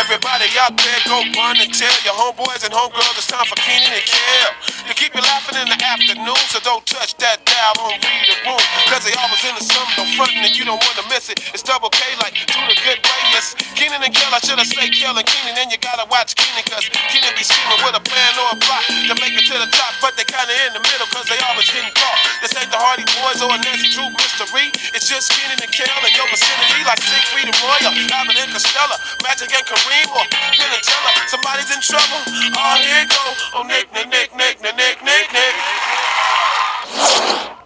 Everybody out there go run and tell your homeboys and homegirls it's time for Keenan and Kel to keep you laughing in the afternoon. So don't touch that dial on read the room, cause they always into something, no frontin' and you don't wanna miss it. It's double K like do the good way. Yes, Keenan and Kel, I should have say Kel and Keenan, and you gotta watch Keenan, cause Keenan be scheming with a plan or a plot to make it to the top, but they kinda in the middle, cause they always getting caught. This ain't the Hardy Boys or a Nancy Drew mystery. It's just Keenan and Kel in your vicinity, like Siegfried and Roy, or Abbott and Costello, Magic and Kareem, or Penn and Teller. Somebody's in trouble. Oh, here it go. Oh, Nick, Nick, Nick, Nick, Nick, Nick, Nick, Nick.